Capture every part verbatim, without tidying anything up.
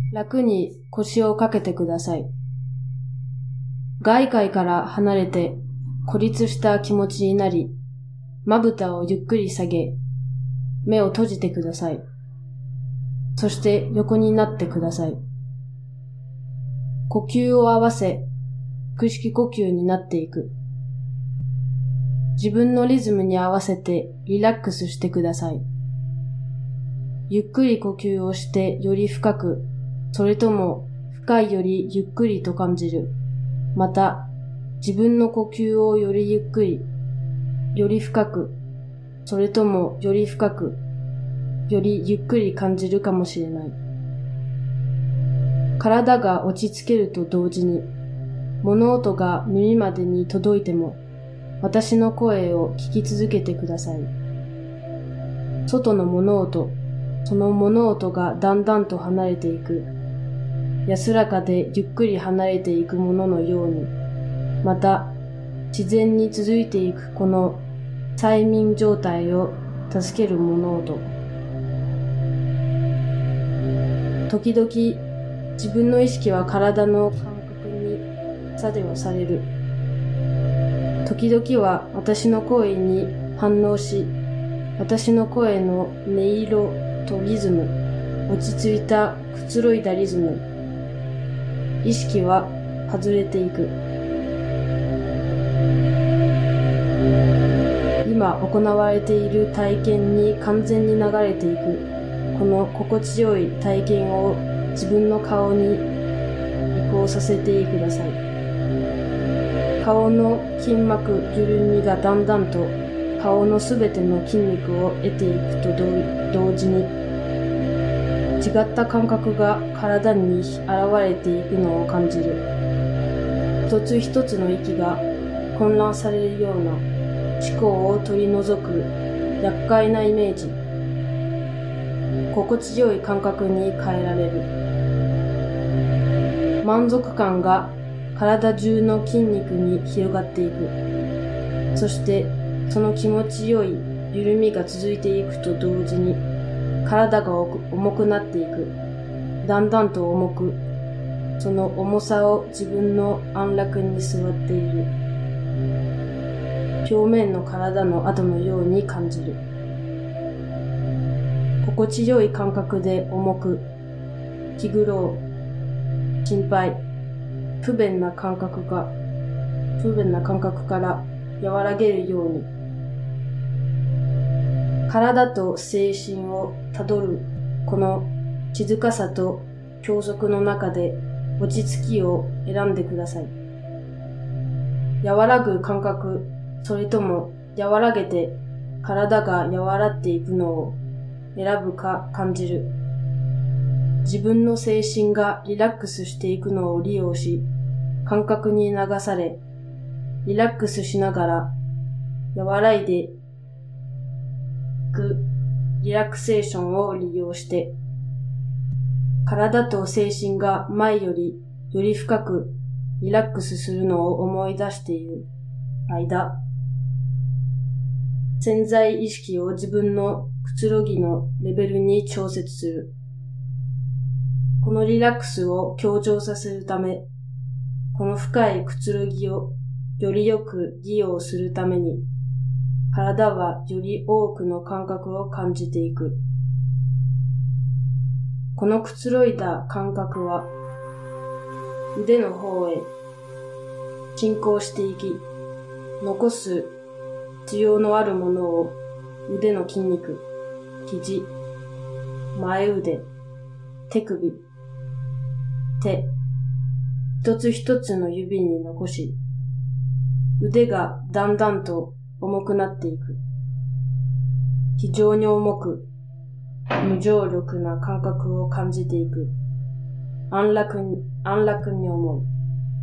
楽に腰をかけてください。外界から離れて孤立した気持ちになり、まぶたをゆっくり下げ、目を閉じてください。そして横になってください。呼吸を合わせ、腹式呼吸になっていく。自分のリズムに合わせてリラックスしてください。ゆっくり呼吸をしてより深く、それとも深いよりゆっくりと感じる。また、自分の呼吸をよりゆっくり、より深く、それともより深く、よりゆっくり感じるかもしれない。体が落ち着けると同時に、物音が耳までに届いても、私の声を聞き続けてください。外の物音、その物音がだんだんと離れていく。安らかでゆっくり離れていくもののように、また自然に続いていくこの催眠状態を助ける物音。時々自分の意識は体の感覚に作用される。時々は私の声に反応し、私の声の音色とリズム、落ち着いたくつろいだリズム、意識は外れていく。今行われている体験に完全に流れていく。この心地よい体験を自分の顔に移行させてください。顔の筋膜緩みがだんだんと顔のすべての筋肉を得ていくと同時に、違った感覚が体に現れていくのを感じる。一つ一つの息が混乱されるような思考を取り除く厄介なイメージ。心地よい感覚に変えられる。満足感が体中の筋肉に広がっていく。そしてその気持ちよい緩みが続いていくと同時に、体が重くなっていく。だんだんと重く、その重さを自分の安楽に座っている。表面の体の跡のように感じる。心地よい感覚で重く、気苦労、心配、不便な感覚が、不便な感覚から和らげるように、体と精神をたどるこの静かさと教則の中で落ち着きを選んでください。和らぐ感覚、それとも和らげて体が和らっていくのを選ぶか感じる。自分の精神がリラックスしていくのを利用し、感覚に流され、リラックスしながら和らいでいくリラクセーションを利用して、体と精神が前よりより深くリラックスするのを思い出している間、潜在意識を自分のくつろぎのレベルに調節する。このリラックスを強調させるため、この深いくつろぎをよりよく利用するために、体はより多くの感覚を感じていく。このくつろいだ感覚は、腕の方へ進行していき、残す必要のあるものを腕の筋肉、肘、前腕、手首、手、一つ一つの指に残し、腕がだんだんと重くなっていく。非常に重く、無重力な感覚を感じていく。安楽に、安楽に思う。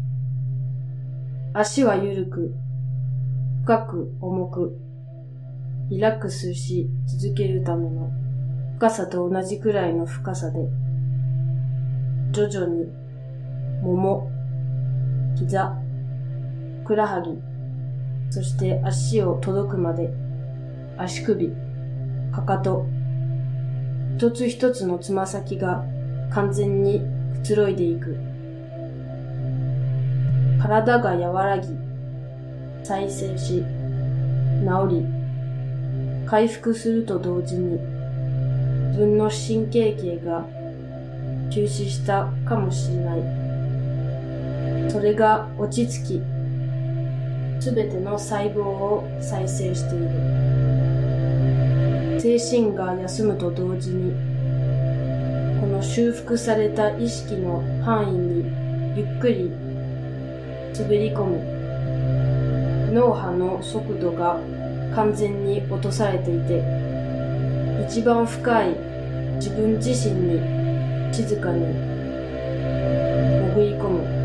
足は緩く、深く重く、リラックスし続けるための深さと同じくらいの深さで、徐々に、もも、膝、ふくらはぎ、そして足を届くまで、足首、かかと、一つ一つのつま先が完全にくつろいでいく。体が和らぎ、再生し、治り、回復すると同時に、自分の神経系が休止したかもしれない。それが落ち着き、すべての細胞を再生している。精神が休むと同時に、この修復された意識の範囲にゆっくり滑り込み、脳波の速度が完全に落とされていて、一番深い自分自身に静かに潜り込む。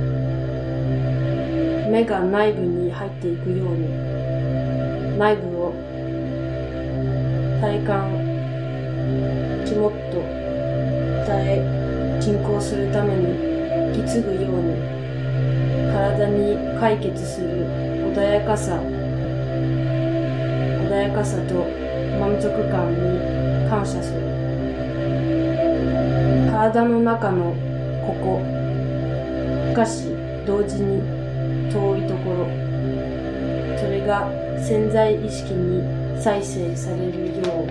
目が内部に入っていくように、内部を体感、肝っと鍛え、進行するために引き継ぐように、体に解決する穏やかさ、穏やかさと満足感に感謝する。体の中のここ、しかし同時に遠いところ、それが潜在意識に再生されるよう、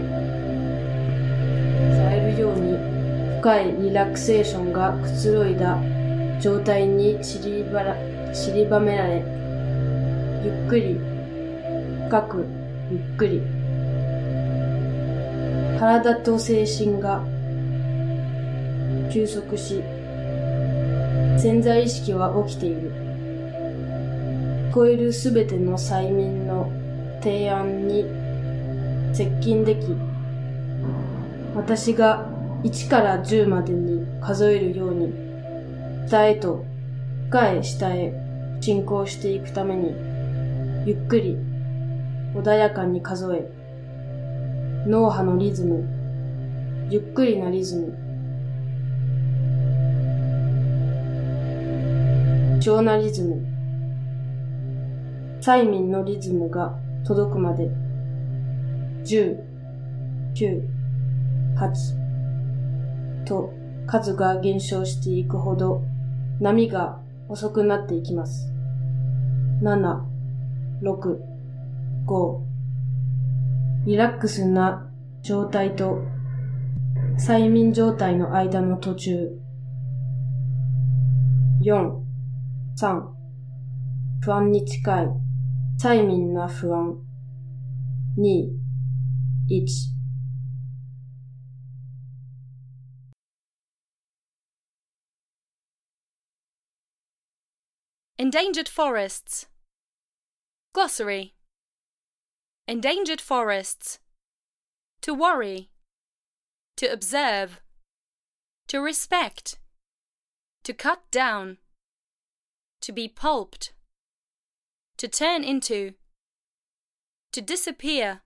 されるように深いリラクセーションがくつろいだ状態に散りばら、散りばめられ、ゆっくり、深く、ゆっくり、体と精神が休息し、潜在意識は起きている。聞こえるすべての催眠の提案に接近でき、私がいちからじゅうまでに数えるように、下へと深い下へ進行していくために、ゆっくり穏やかに数え、脳波のリズム、ゆっくりなリズム、超なリズム、催眠のリズムが届くまで、じゅう、きゅう、はちと数が減少していくほど波が遅くなっていきます。なな、ろく、ご、リラックスな状態と催眠状態の間の途中。よん、さん、不安に近い催眠な不安。に、いち。 Endangered forests. Glossary. Endangered forests. To worry. To observe. To respect. To cut down. To be pulped. To turn into. To disappear.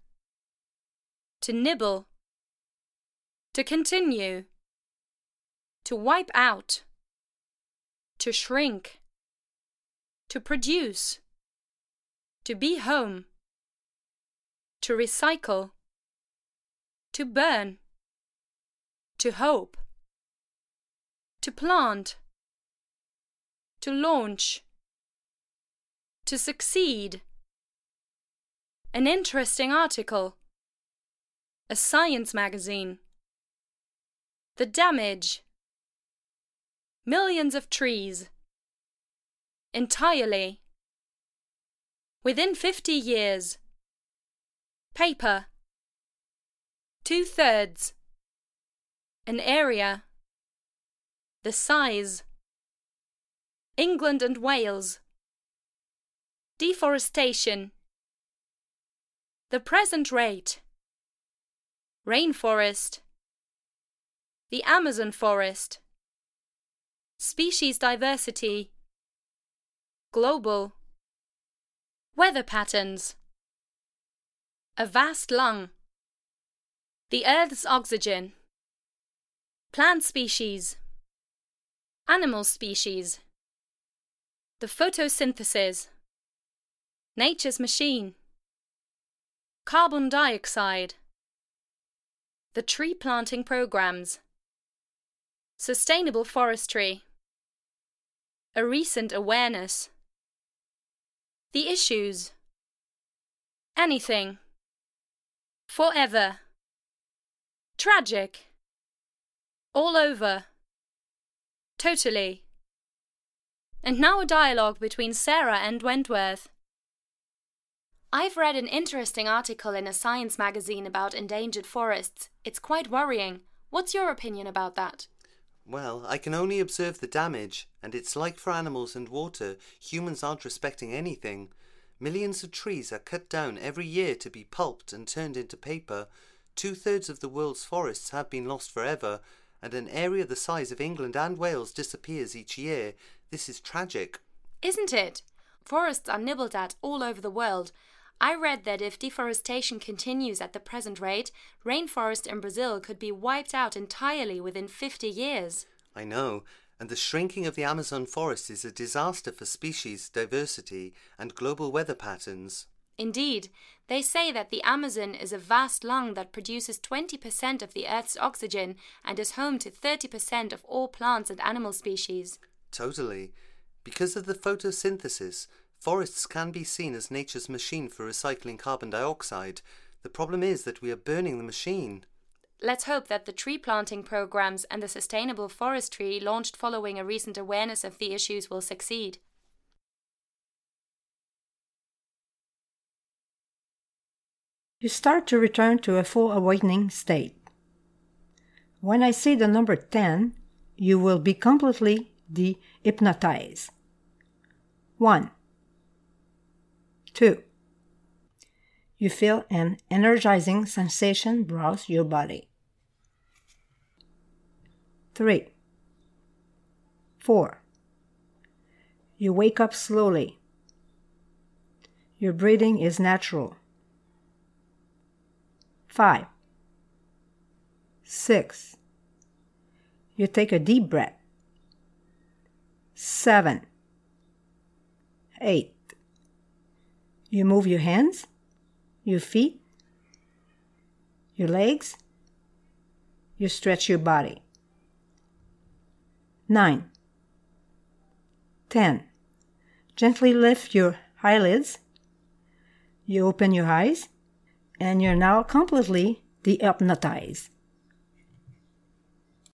To nibble. To continue. To wipe out. To shrink. To produce. To be home. To recycle. To burn. To hope. To plant. To launch. To succeed. An interesting article. A science magazine. The damage. Millions of trees. Entirely. Within fifty years. Paper. Two-thirds. An area. The size. England and Wales. Deforestation. The present rate. Rainforest. The Amazon forest. Species diversity. Global. Weather patterns. A vast lung. The Earth's oxygen. Plant species. Animal species. The photosynthesis. Nature's machine. Carbon dioxide. The tree planting programs. Sustainable forestry. A recent awareness. The issues. Anything. Forever. Tragic. All over. Totally. And now a dialogue between Sarah and Wentworth. I've read an interesting article in a science magazine about endangered forests. It's quite worrying. What's your opinion about that? Well, I can only observe the damage, and it's like for animals and water, humans aren't respecting anything. Millions of trees are cut down every year to be pulped and turned into paper. Two-thirds of the world's forests have been lost forever, and an area the size of England and Wales disappears each year. This is tragic. Isn't it? Forests are nibbled at all over the world. I read that if deforestation continues at the present rate, rainforest in Brazil could be wiped out entirely within fifty years. I know, and the shrinking of the Amazon forest is a disaster for species diversity and global weather patterns. Indeed, they say that the Amazon is a vast lung that produces twenty percent of the Earth's oxygen and is home to thirty percent of all plants and animal species. Totally. Because of the photosynthesis, forests can be seen as nature's machine for recycling carbon dioxide. The problem is that we are burning the machine. Let's hope that the tree planting programs and the sustainable forestry launched following a recent awareness of the issues will succeed. You start to return to a full awakening state. When I say the number ten, you will be completely de-hypnotized. One. Two. You feel an energizing sensation browse your body. Three. Four. You wake up slowly. Your breathing is natural. Five. Six. You take a deep breath. Seven. Eight. You move your hands, your feet, your legs. You stretch your body. Nine. Ten. Gently lift your eyelids. You open your eyes, and you're now completely de-hypnotized.